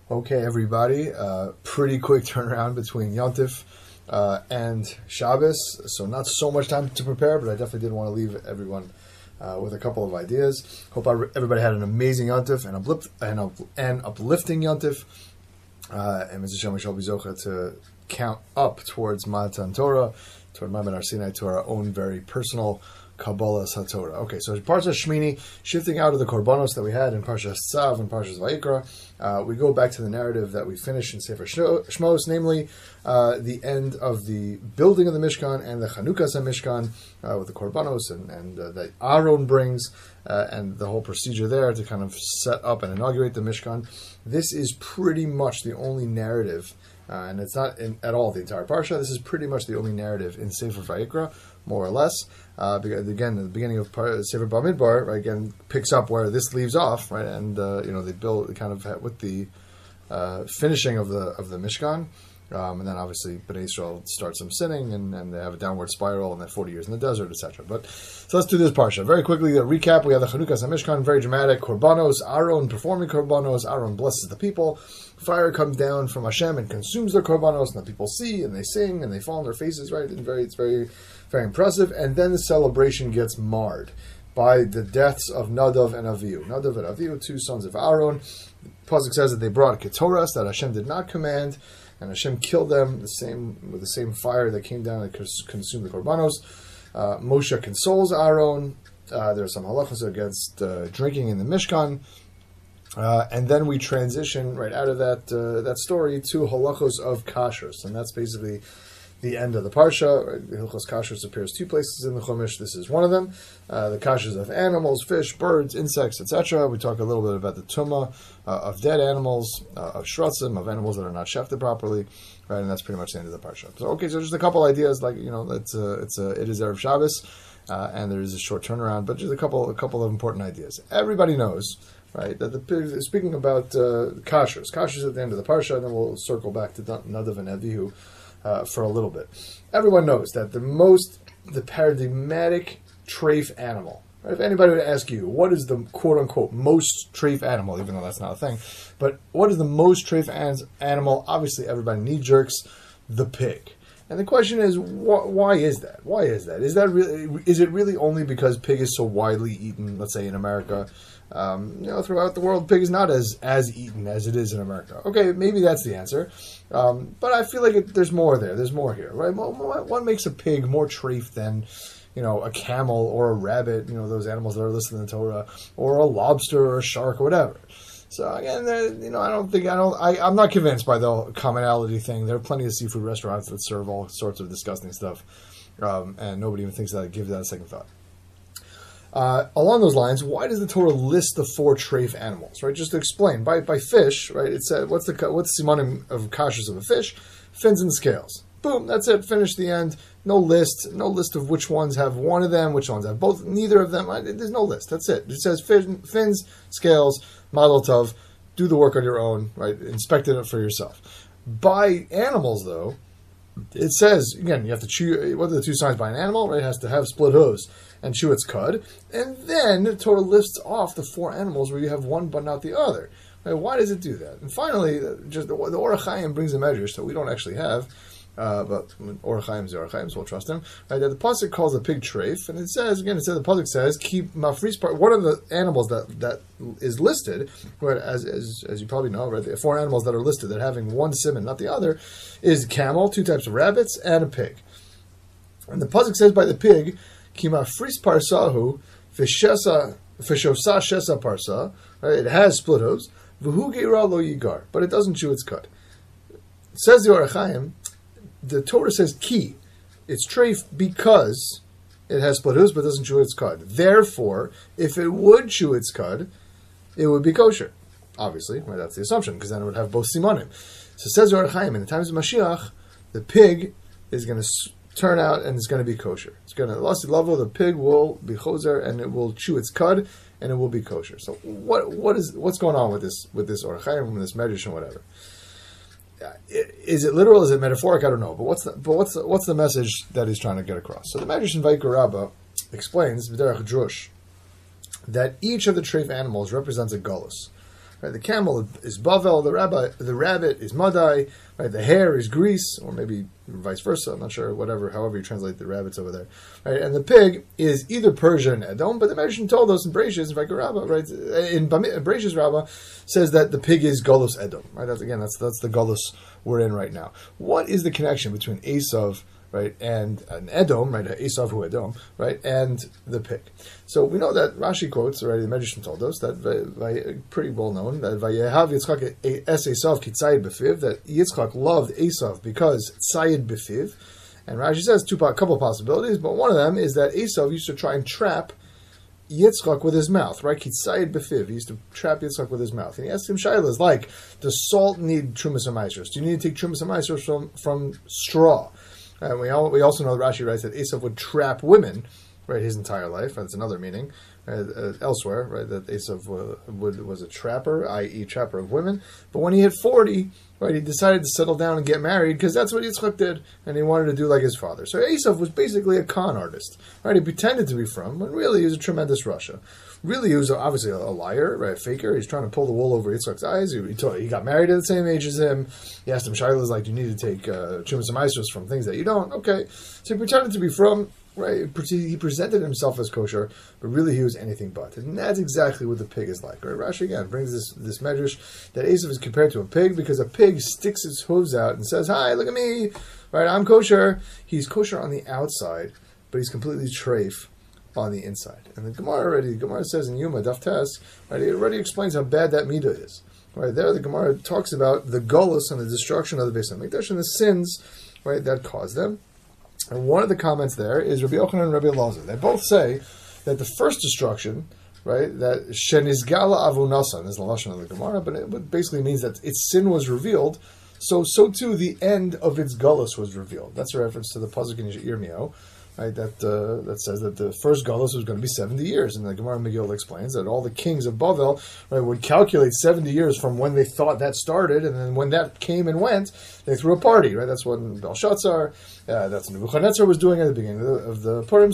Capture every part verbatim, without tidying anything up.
Okay, everybody, uh, pretty quick turnaround between Yontif uh, and Shabbos, so not so much time to prepare, but I definitely did want to leave everyone uh, with a couple of ideas. Hope everybody had an amazing Yontif and, uplift, and, up, and uplifting Yontif, uh, and Mister Shem shall be zocha to count up towards Matan Torah, toward Maimon Har Sinai, to our own very personal Kabbalah Satorah. Okay, so Parsha Shmini, shifting out of the Korbanos that we had in Parsha Tzav and Parsha Vayikra, uh, we go back to the narrative that we finished in Sefer Shmos, namely uh, the end of the building of the Mishkan and the Chanukas Mishkan uh, with the Korbanos and, and uh, that Aaron brings uh, and the whole procedure there to kind of set up and inaugurate the Mishkan. This is pretty much the only narrative, uh, and it's not in, at all the entire Parsha. This is pretty much the only narrative in Sefer Vayikra, more or less. Uh, because again, the beginning of Sefer Bamidbar, right, again, picks up where this leaves off, right, and uh, you know they build kind of with the uh, finishing of the of the Mishkan, um, and then obviously Bnei Israel starts some sinning, and, and they have a downward spiral, and then forty years in the desert, et cetera. But so let's do this parsha very quickly. A recap: we have the Chanukas Mishkan, very dramatic. Korbanos, Aaron performing Korbanos. Aaron blesses the people. Fire comes down from Hashem and consumes their Korbanos, and the people see and they sing and they fall on their faces, right? And very, it's very. Very impressive. And then the celebration gets marred by the deaths of Nadav and Avihu. Nadav and Avihu, two sons of Aaron. Pasuk says that they brought Ketores that Hashem did not command, and Hashem killed them the same with the same fire that came down and consumed the Korbanos. Uh, Moshe consoles Aaron. Uh, there are some halachos against uh, drinking in the Mishkan. Uh, and then we transition right out of that uh, that story to halachos of kashrus, and that's basically the end of the parsha. Right? The Hilchos Kashrus appears two places in the Chumash. This is one of them. Uh, the kashrus of animals, fish, birds, insects, et cetera. We talk a little bit about the tumah uh, of dead animals, uh, of shratzim, of animals that are not shefted properly, right? And that's pretty much the end of the parsha. So, okay, so just a couple ideas, like you know, it's a, it's a, it is Erev Shabbos, uh, and there is a short turnaround, but just a couple, a couple of important ideas. Everybody knows, right, that the speaking about uh, kashrus, kashrus at the end of the parsha, and then we'll circle back to Nadav and Avihu. Uh, for a little bit. Everyone knows that the most, the paradigmatic treif animal, right? If anybody would ask you, what is the quote-unquote most treif animal, even though that's not a thing, but what is the most treif an- animal? Obviously, everybody knee-jerks, the pig. And the question is, wh- why is that? Why is that? Is that really? Is it really only because pig is so widely eaten, let's say in America? Um, you know, throughout the world, pig is not as, as eaten as it is in America. Okay, maybe that's the answer. Um, but I feel like it, there's more there. There's more here, right? What makes a pig more treif than, you know, a camel or a rabbit, you know, those animals that are listed in the Torah, or a lobster or a shark or whatever. So again, you know, I don't think, I don't, I, I'm not convinced by the commonality thing. There are plenty of seafood restaurants that serve all sorts of disgusting stuff. Um, and nobody even thinks that, give that a second thought. Uh, along those lines, why does the Torah list the four treif animals? Right, just to explain, by by fish, right? It said, what's the what's the simanim of kashrus of a fish? Fins and scales. Boom, that's it. Finish the end. No list. No list of which ones have one of them, which ones have both. Neither of them. There's no list. That's it. It says fin, fins, scales, mazel tov. Do the work on your own. Right, inspect it for yourself. By animals, though, it says again you have to chew. What are the two signs by an animal? Right, it has to have split hooves and chew its cud, and then the Torah lists off the four animals where you have one but not the other. Right? Why does it do that? And finally, just the, the Orach Chaim brings a measure, so we don't actually have, uh, but Orach Chaim is Orach Chaim, so we'll trust him. Right? That the pasuk calls a pig treif, and it says again, it says the pasuk says keep mafris part. One of the animals that that is listed, right, as as as you probably know, right, the four animals that are listed that having one siman, not the other, is camel, two types of rabbits, and a pig. And the pasuk says by the pig. Kima fris parsahu fishesa fishosa shesa parsa. It has split hooves. V'hu geira lo yigar, but it doesn't chew its cud. It says the Orach Chaim, the Torah says ki, it's treif because it has split hooves but doesn't chew its cud. Therefore, if it would chew its cud, it would be kosher. Obviously, right, that's the assumption because then it would have both simanim. So it says the Orach Chaim, in the times of Mashiach, the pig is going to turn out and it's going to be kosher. It's going to last level. The pig will be choser and it will chew its cud and it will be kosher. So what what is what's going on with this with this Orach Chaim, with this medrash and whatever? Is it literal? Is it metaphoric? I don't know. But what's the but what's the, what's the message that he's trying to get across? So the medrash in Vayikra Rabbah explains b'derech drush that each of the treif animals represents a gullus. Right? The camel is Bavel, the rabbi, the rabbit is Madai, right? The hare is Greece, or maybe vice versa. I'm not sure. Whatever, however you translate the rabbits over there, right? And the pig is either Persia and Edom, but the Medrashim told us in Bereishis, in fact, Rabbah, right? In Bereishis, Rabbah says that the pig is Golus Edom, right? That's again, that's that's the Golus we're in right now. What is the connection between Esav, right, and an Edom, right, Esav hu Edom, right, and the pig? So we know that Rashi quotes already. The Medrashim told us that pretty well known that Vayehav Yitzchak es Esav ki tzayid b'fiv, that Yitzchak loved Esav because tzayid b'fiv, and Rashi says two a couple of possibilities, but one of them is that Esav used to try and trap Yitzchak with his mouth, right? Kitzayid b'fiv. He used to trap Yitzchak with his mouth. And he asked him shaylas like, does salt need trumas ha'maisros? Do you need to take trumas ha'maisros from from straw? And we all, we also know that Rashi writes that Esav would trap women, right, his entire life. That's another meaning uh, uh, elsewhere, right? That Esav uh, would, was a trapper, that is, trapper of women. But when he hit forty, right, he decided to settle down and get married because that's what Yitzchak did, and he wanted to do like his father. So Esav was basically a con artist, right? He pretended to be from, but really he was a tremendous Rasha. Really, he was obviously a liar, right? A faker. He's trying to pull the wool over Yitzchak's eyes. He, he, told, he got married at the same age as him. He asked him, Shiloh's like, you need to take uh, Chumas HaMaisros from things that you don't. Okay. So he pretended to be from, right? He presented himself as kosher, but really he was anything but. And that's exactly what the pig is like, right? Rashi, again, brings this, this medrash that Esav is compared to a pig because a pig sticks its hooves out and says, hi, look at me, right? I'm kosher. He's kosher on the outside, but he's completely treif on the inside. And the Gemara already, the Gemara says in Yuma, Daf Tes, right, it already explains how bad that midah is. Right there, the Gemara talks about the golus and the destruction of the Beis HaMikdash and the sins, right, that caused them. And one of the comments there is Rabbi Yochanan and Rabbi Elazar. They both say that the first destruction, right, that Shenizgala Avunasan is the lashon of the Gemara, but it basically means that its sin was revealed. So, so too the end of its golus was revealed. That's a reference to the pasuk in Yirmiyahu, right, that uh, that says that the first galus was going to be seventy years. And the Gemara Megillah explains that all the kings of Bavel, right, would calculate seventy years from when they thought that started, and then when that came and went, they threw a party, right? That's what Belshazzar, uh, that's what Nebuchadnezzar was doing at the beginning of the, of the Purim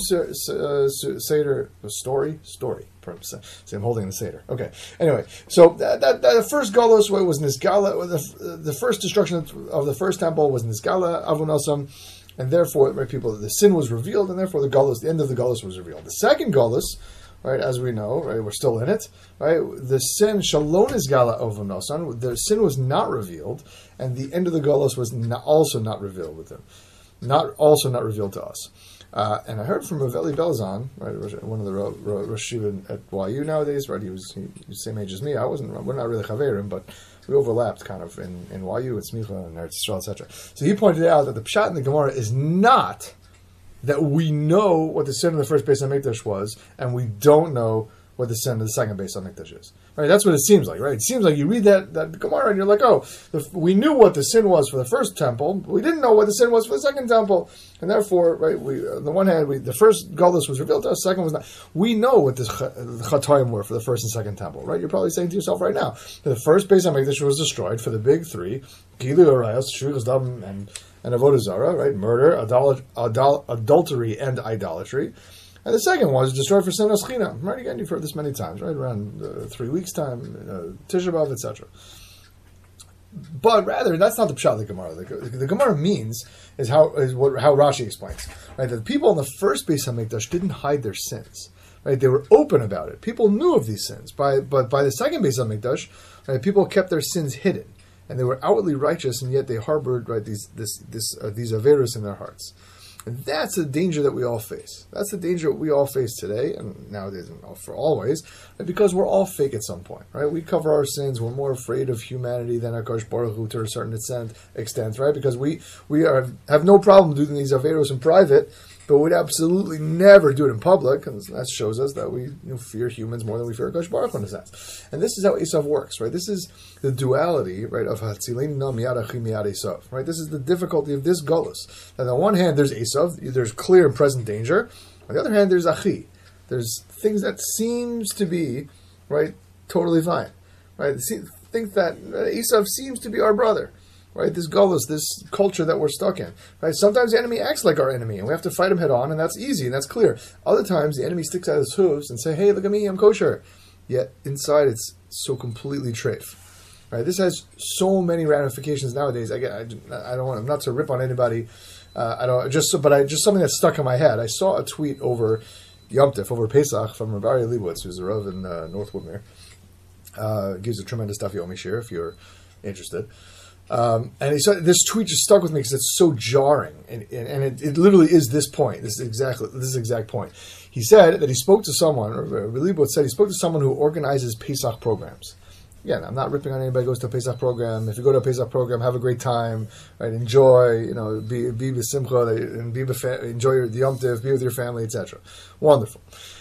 uh, Seder, the story, story. See, I'm holding the Seder. Okay. Anyway, so that, that, that the first galus was Nisgala, the, the first destruction of the first temple was Nisgala Avunasam, and therefore, right, people, the sin was revealed, and therefore the galus, the end of the galus was revealed. The second galus, right, as we know, right, we're still in it, right, the sin, Shalom Nisgala Avunasan, the sin was not revealed, and the end of the galus was not, also not revealed with them. Not, also not revealed to us. Uh, and I heard from Rav Eli Belzan, right, one of the Rosh Yeshiva at Y U nowadays, right, he was, he, he was the same age as me. I wasn't, we're not really Chaverim, but we overlapped kind of in, in Y U and Smicha and Eretz Yisrael, et cetera. So he pointed out that the pshat in the Gemara is not that we know what the sin of the first Beis HaMikdash was, and we don't know what the sin of the second Beis HaMikdash is. Right? That's what it seems like, right? It seems like you read that, that Gemara and you're like, oh, the, we knew what the sin was for the first temple, but we didn't know what the sin was for the second temple, and therefore, right, we, on the one hand, we, the first galus was revealed to us, second was not. We know what the chatoim were for the first and second temple, right? You're probably saying to yourself right now, the first Beis HaMikdash was destroyed for the big three, Gilu Arayos, Shrichas Dam, and, and Avodah Zarah, right? Murder, adul- adul- adultery, and idolatry. And the second one is destroyed for sin of Schina. Right, again, you've heard this many times, right? Around uh, three weeks' time, uh, Tisha B'Av, et cetera. But rather, that's not the pshat of the Gemara. The, the, the Gemara means is how is what how Rashi explains, right? That the people in the first Beis HaMikdash didn't hide their sins, right? They were open about it. People knew of these sins. By but by the second Beis HaMikdash, right, people kept their sins hidden, and they were outwardly righteous, and yet they harbored, right, these this this uh, these averus in their hearts. And that's the danger that we all face. That's the danger that we all face today, and nowadays and for always, because we're all fake at some point, right? We cover our sins. We're more afraid of humanity than HaKadosh Baruch Hu to a certain extent, extent right? Because we we are have no problem doing these averos in private, but we'd absolutely never do it in public, and that shows us that we, you know, fear humans more than we fear HaKadosh Baruch Hu in a sense. And this is how Esav works, right? This is the duality, right, of Hatzilin no miyad achi miyad Esav, right? This is the difficulty of this galus. And on one hand, there's Esav, there's clear and present danger. On the other hand, there's Achi. There's things that seems to be, right, totally fine, right? Think that Esav seems to be our brother. Right, this gullus, this culture that we're stuck in. Right, sometimes the enemy acts like our enemy, and we have to fight him head on, and that's easy and that's clear. Other times the enemy sticks out his hooves and say, "Hey, look at me, I'm kosher." yet inside it's so completely treif. Right? This has so many ramifications nowadays. Again, I, I don't want I'm not to rip on anybody. Uh, I don't just, but I just something that stuck in my head. I saw a tweet over Yom Tif, over Pesach, from Rabbi Aryeh Leibowitz, who's a Rav in uh, North Woodmere. Uh, gives a tremendous Daf Yomi share if you're interested. Um, and he said this tweet just stuck with me because it's so jarring, and, and, and it, it literally is this point. This is exactly this is the exact point. He said that he spoke to someone. Or Rabbi Leibowitz said he spoke to someone who organizes Pesach programs. Again, I'm not ripping on anybody who goes to a Pesach program. If you go to a Pesach program, have a great time, right? Enjoy, you know, be be with simcha, and be with, enjoy your, the Yom Tiv, be with your family, et cetera. Wonderful.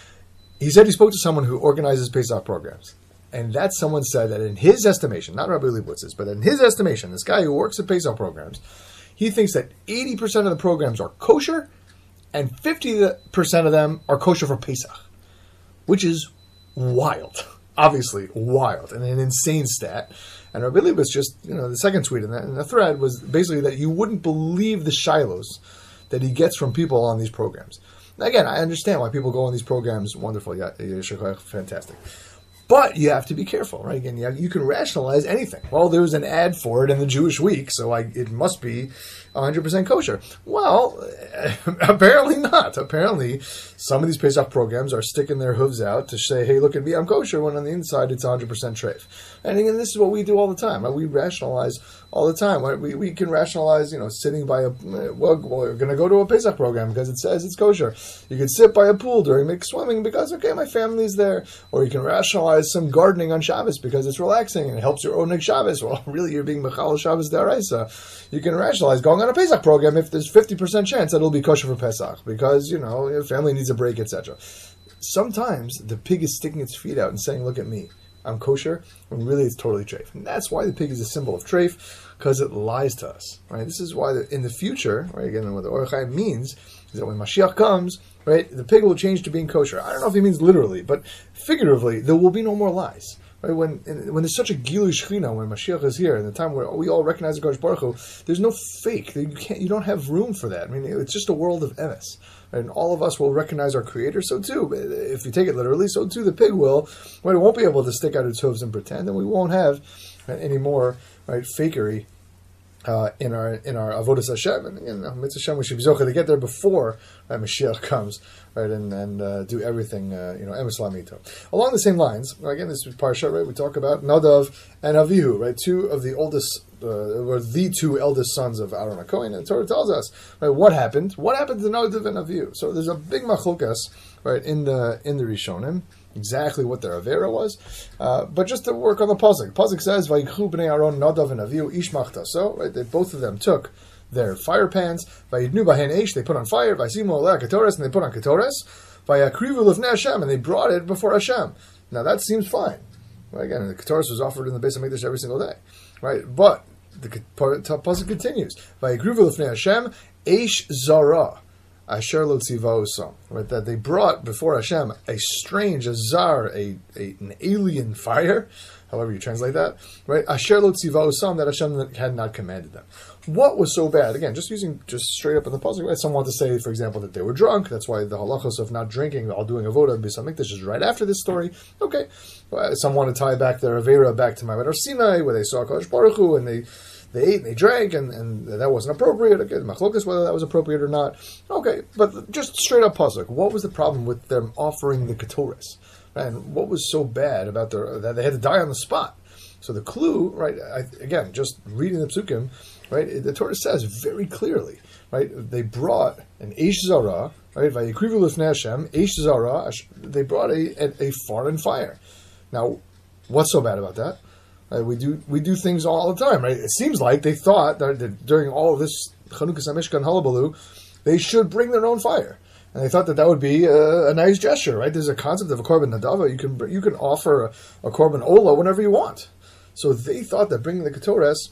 He said he spoke to someone who organizes Pesach programs, and that someone said that in his estimation, not Rabbi Leibowitz's, but in his estimation, this guy who works at Pesach programs, he thinks that eighty percent of the programs are kosher, and fifty percent of them are kosher for Pesach, which is wild. Obviously wild and an insane stat. And Rabbi Leibowitz just, you know, the second tweet in that in the thread was basically that you wouldn't believe the shilos that he gets from people on these programs. Now, again, I understand why people go on these programs. Wonderful, yeah, fantastic. But you have to be careful, right? Again, you, have, you can rationalize anything. Well, there was an ad for it in the Jewish Week, so I, it must be one hundred percent kosher. Well, apparently not. Apparently, some of these Pesach programs are sticking their hooves out to say, hey, look at me, I'm kosher, when on the inside it's one hundred percent treif. And again, this is what we do all the time. Right? We rationalize all the time. Right? We we can rationalize, you know, sitting by a, well, we're going to go to a Pesach program because it says it's kosher. You can sit by a pool during mixed swimming because, okay, my family's there. Or you can rationalize some gardening on Shabbos because it's relaxing and it helps your Oneg Shabbos. Well, really, you're being Mechal Shabbos D'Oraisa. You can rationalize going on a Pesach program if there's fifty percent chance that it'll be kosher for Pesach because, you know, your family needs a break, et cetera. Sometimes the pig is sticking its feet out and saying, look at me, I'm kosher, when really it's totally treif. And that's why the pig is a symbol of treif, because it lies to us, right? This is why the, in the future, right, again, what the Orach Chaim means is that when Mashiach comes, right, the pig will change to being kosher. I don't know if he means literally, but figuratively, there will be no more lies. Right? When when there's such a Gilu Shechina, when Mashiach is here, in the time where we all recognize the Kodesh Baruch Hu, there's no fake. You can't. You don't have room for that. I mean, it's just a world of emes. And all of us will recognize our Creator. So too, if you take it literally, so too the pig will. Right? It won't be able to stick out its hooves and pretend, and we won't have right, any more right fakery uh, in our in our avodas Hashem. And you know, Mitzvah Hashem, we should be zocheh to get there before right, Mashiach comes, right, and and uh, do everything, uh, you know, emes lamito. Along the same lines, again, this is Parsha, right? We talk about Nadav and Avihu, right? Two of the oldest, uh, or the two eldest sons of Aaron HaKohen, and the Torah tells us, right, what happened? What happened to Nadav and Avihu? So there's a big machlokas, right, in the in the Rishonim, exactly what their avera was, uh, but just to work on the pasuk. Pasuk says, "Vayikhu bnei Aaron Nadav and Avihu ish machtaso." Right, they, both of them took their fire pans. Vayidnu bahen eish, they put on fire. Vaysimu aleh ketores, and they put on ketores. Vayakrivu lifnei Hashem, and they brought it before Hashem. Now that seems fine. Right, again, the ketores was offered in the Beis Hamikdash every single day, right? But the pasuk continues, "Vayakrivu lifnei Hashem eish zara." Asher lo tzivah osam, right? That they brought before Hashem a strange, a zar, a, a an alien fire, however you translate that, right? Asher lo tzivah osam, that Hashem had not commanded them. What was so bad? Again, just using just straight up in the pasuk, right? Some want to say, for example, that they were drunk. That's why the halachos of not drinking while doing avodah in Beis Hamikdash is right after this story. Okay, well, some want to tie back their avera back to Ma'amad Har Sinai, where they saw Kodesh Baruch Hu and they. They ate and they drank, and, and that wasn't appropriate. Again, machlokas whether that was appropriate or not. Okay, but just straight up pasuk. What was the problem with them offering the ketores? And what was so bad about their that they had to die on the spot? So the clue, right? I, again, just reading the psukim, right? The Torah says very clearly, right? They brought an eish zara, right? Vayikrivu lifnei Hashem eish zara. They brought a, a a foreign fire. Now, what's so bad about that? Uh, we do we do things all the time, right? It seems like they thought that, that during all of this Chanukas HaMishkan Halabalu, they should bring their own fire, and they thought that that would be a, a nice gesture, right? There's a concept of a korban nadava. You can you can offer a, a korban ola whenever you want. So they thought that bringing the ketores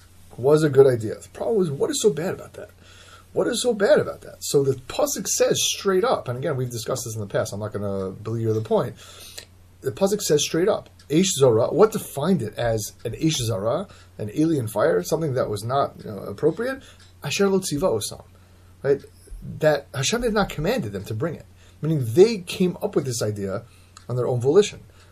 was a good idea. The problem was, what is so bad about that? What is so bad about that? So the pasuk says straight up, and again we've discussed this in the past. I'm not going to belabor the point. The pasuk says straight up. Eish Zara, what defined it as an Eish Zara, an alien fire, something that was not you know, appropriate? Asher lo tzivah osam, right? That Hashem had not commanded them to bring it, meaning they came up with this idea on their own volition.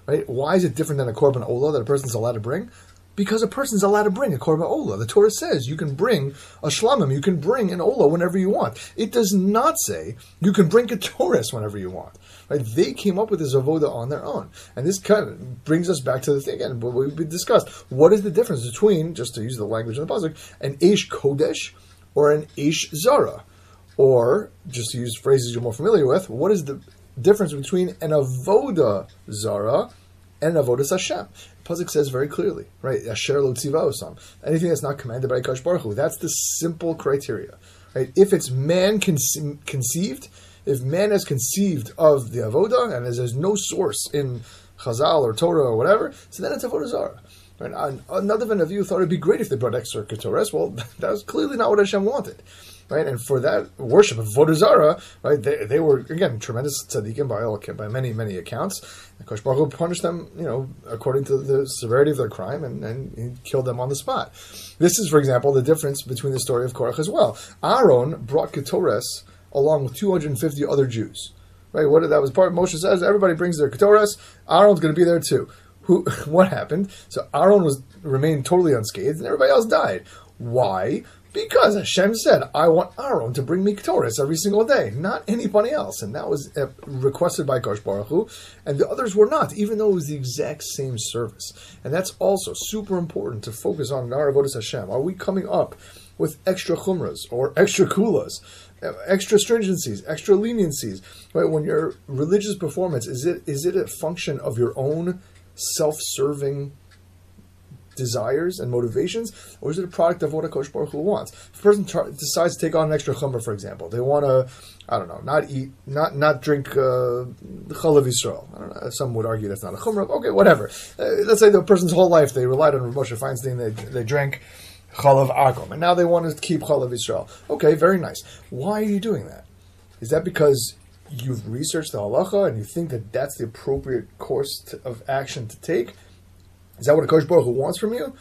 right? Why is it different than a korban olah that a person's allowed to bring? Because a person's allowed to bring a korban olah. The Torah says you can bring a shlamim, you can bring an olah whenever you want. It does not say you can bring ketoris whenever you want. Right? They came up with this avoda on their own. And this kind of brings us back to the thing again, what we've discussed. What is the difference between, just to use the language in the pasuk, an eish kodesh or an eish zara? Or, just to use phrases you're more familiar with, what is the difference between an avoda zara and an avodas Hashem? Pasuk says very clearly, right? Asher lo tziva osam. Anything that's not commanded by Kadosh Baruch Hu. That's the simple criteria, right? If it's man conce- conceived, if man has conceived of the avoda, and there's no source in Chazal or Torah or whatever, so then it's avodah zarah. Right? Another of you thought it'd be great if they brought extra ketores. Well, that was clearly not what Hashem wanted. Right, and for that worship of Avodah Zarah, right, they, they were, again, tremendous tzaddikim by all, by many, many accounts. And Kosh Baruch Hu punished them, you know, according to the severity of their crime, and, and he killed them on the spot. This is, for example, the difference between the story of Korach as well. Aaron brought ketores along with two hundred fifty other Jews. Right, what that was part of Moshe says, everybody brings their ketores, Aaron's going to be there too. Who? What happened? So Aaron was remained totally unscathed, and everybody else died. Why? Because Hashem said, I want Aaron to bring me Ketores every single day, not anybody else. And that was uh, requested by Kadosh Baruch Hu, and the others were not, even though it was the exact same service. And that's also super important to focus on in our avodas Hashem. Are we coming up with extra chumras or extra kulas, extra stringencies, extra leniencies? Right? When your religious performance, is it is it a function of your own self-serving desires and motivations, or is it a product of what a Kosh Baruch Hu wants? If a person tar- decides to take on an extra chumrah, for example, they want to, I don't know, not eat, not not drink uh, chalav Yisrael. I don't know. Some would argue that's not a chumrah. Okay, whatever. Uh, let's say the person's whole life they relied on Rav Moshe Feinstein. They they drank chalav akum, and now they want to keep chalav Yisrael. Okay, very nice. Why are you doing that? Is that because you've researched the halacha and you think that that's the appropriate course to, of action to take? Is that what a Kosh Baruch Hu wants from you?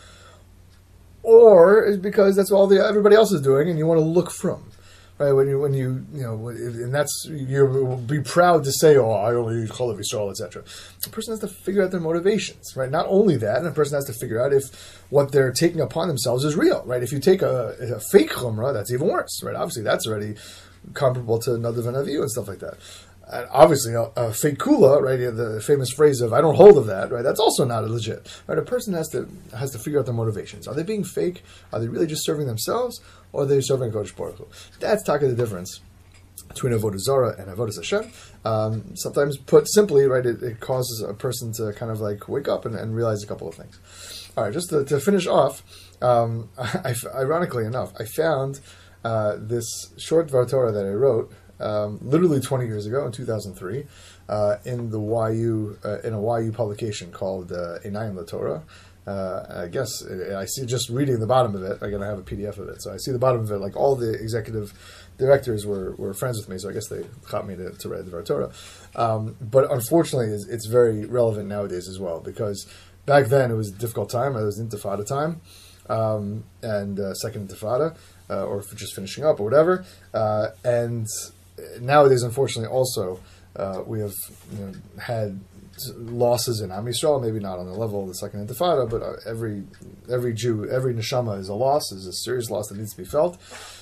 Or is it because that's all the everybody else is doing and you want to look from? Right? When you, when you, you know, and that's, you'll be proud to say, oh, I only use Chalav Yisrael, et cetera. The person has to figure out their motivations, right? Not only that, and the person has to figure out if what they're taking upon themselves is real, right? If you take a, a fake Chumrah, that's even worse, right? Obviously, that's already comparable to Nadav and Avihu and stuff like that. And obviously, a, a fake kula, right? The famous phrase of "I don't hold of that," right? That's also not legit, right? A person has to has to figure out their motivations. Are they being fake? Are they really just serving themselves, or are they serving Kodesh Baruch Hu? That's talking the difference between avodah zarah and avodah Hashem. Um, sometimes, put simply, right, it, it causes a person to kind of like wake up and, and realize a couple of things. All right, just to, to finish off, um, I, ironically enough, I found uh, this short Dvar Torah that I wrote. Um, literally twenty years ago, in two thousand three, uh, in the Y U uh, in a Y U publication called uh, Einayim LaTorah. Uh, I guess I see, just reading the bottom of it. I'm gonna have a P D F of it, so I see the bottom of it. Like all the executive directors were, were friends with me, so I guess they got me to, to read the Dvar Torah. Um, but unfortunately, it's, it's very relevant nowadays as well, because back then it was a difficult time. It was Intifada time, um, and uh, second Intifada, uh, or for just finishing up or whatever, uh, and nowadays, unfortunately, also uh, we have you know, had losses in Am Yisrael, maybe not on the level of the Second Intifada, but uh, every every Jew, every neshama is a loss, is a serious loss that needs to be felt,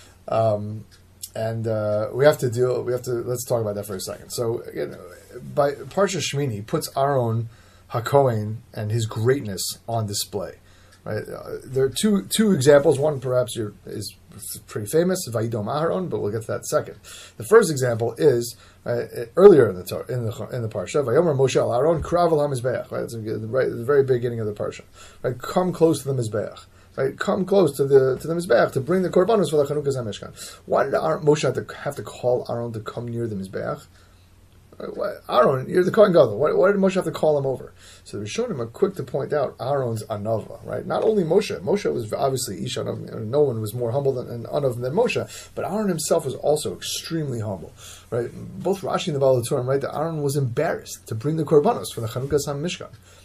um, and uh, we have to deal. We have to let's talk about that for a second. So, again, by Parsha Shmini puts Aaron HaKohen and his greatness on display. Right, uh, there are two two examples. One perhaps you're, is pretty famous, Vayidom Aharon, but we'll get to that second. The first example is uh, earlier in the in the in the parsha. Vayomer Moshe al Aaron Krav al Hamizbeach. Right, it's right at the very beginning of the parsha. Right, come close to the Mizbeach. Right, come close to the to the Mizbeach to bring the korbanos for the Chanukas HaMishkan. Why did Aaron, Moshe have to have to call Aaron to come near the Mizbeach? Aaron, you're the Kohen Gadol. Why, why did Moshe have to call him over? So the Rishonim are quick to point out Aaron's anava, right? Not only Moshe. Moshe was obviously Ish Anav. No one was more humble than an Anav than Moshe. But Aaron himself was also extremely humble, right? Both Rashi and the Baal HaTurim write that Aaron was embarrassed to bring the korbanos for the Chanukas HaMishkan.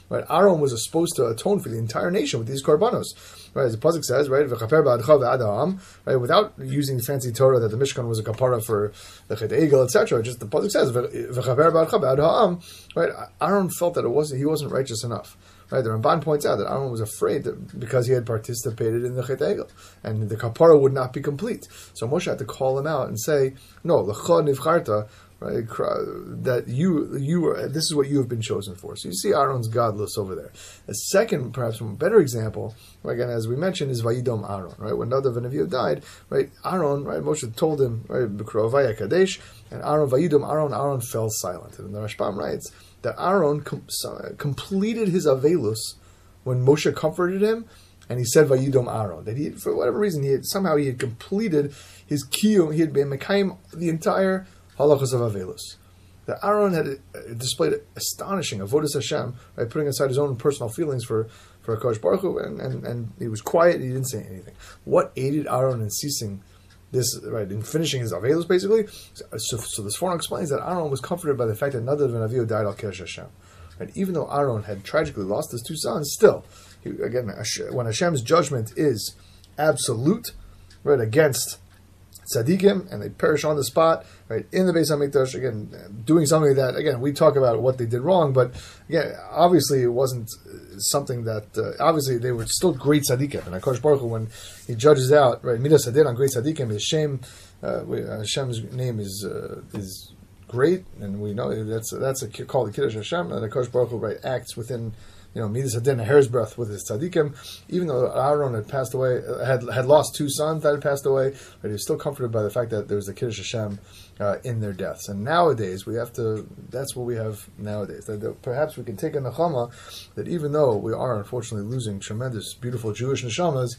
Right, Aaron was supposed to atone for the entire nation with these korbanos. Right, as the pasuk says, right, v'chaper ba'adcha ve'ad ha'am, right, without using fancy Torah that the Mishkan was a kapara for the Chet Egel, et cetera. Just the pasuk says, v'chaper ba'adcha ve'ad ha'am. Right, Aaron felt that it wasn't he wasn't righteous enough. Right, the Ramban points out that Aaron was afraid that because he had participated in the Chet Egel, and the kapara would not be complete. So Moshe had to call him out and say, no, l'cha nivcharta. Right, that you you are, this is what you have been chosen for. So you see Aaron's godless over there. A second, perhaps one better example, again as we mentioned, is Vayidom Aaron. Right, when Nadav and Avihu died, right, Aaron, right, Moshe told him, right, B'krovaya Kadesh, and Aaron Vayidom Aaron, Aaron fell silent. And the Rashbam writes that Aaron com- completed his avelus when Moshe comforted him, and he said Vayidom Aaron, that he, for whatever reason, he had, somehow he had completed his kiyum, he had been mekayim the entire halachos of Avelus. That Aaron had displayed astonishing avodas Hashem, right, putting aside his own personal feelings for for HaKadosh Baruch Hu, and, and, and he was quiet, he didn't say anything. What aided Aaron in ceasing this, right, in finishing his Avelus, basically? So, so the Sforno explains that Aaron was comforted by the fact that Nadav and Avihu died al Kiddush Hashem. Right, even though Aaron had tragically lost his two sons, still, he, again, when Hashem's judgment is absolute, right, against tzaddikim, and they perish on the spot, right, in the Beis HaMikdash, again, doing something that, again, we talk about what they did wrong, but, again, obviously it wasn't something that, uh, obviously they were still great tzaddikim, and HaKadosh Baruch Hu, when he judges out, right, Midas Hadin on great tzaddikim, his shame, uh, Hashem's name is, uh, is great, and we know that's, that's a, called the Kiddush Hashem, and HaKadosh Baruch Hu, right, acts within, you know, Midas Hadin, a hair's breadth with his tzaddikim. Even though Aaron had passed away, had had lost two sons that had passed away, but he was still comforted by the fact that there was a Kiddush Hashem uh, in their deaths. And nowadays, we have to, that's what we have nowadays. That, that perhaps we can take a nechama that even though we are unfortunately losing tremendous, beautiful Jewish neshamas,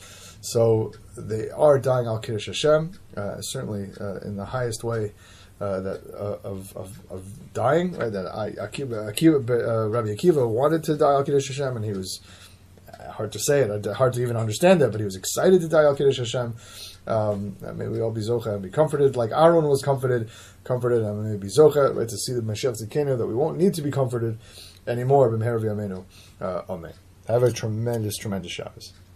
so they are dying al Kiddush Hashem, uh, certainly uh, in the highest way. Uh, that uh, of, of of dying, right? That I, Akiva, Akiva uh, Rabbi Akiva wanted to die al Kiddush Hashem, and he was uh, hard to say it, hard to even understand that, but he was excited to die al Kiddush Hashem. Um, may we all be zocha and be comforted, like Aaron was comforted, comforted, and may we be zocha, right, to see the Mashiach Tzidkenu, that we won't need to be comforted anymore. B'meher v'yameinu. Amen. Have a tremendous, tremendous Shabbos.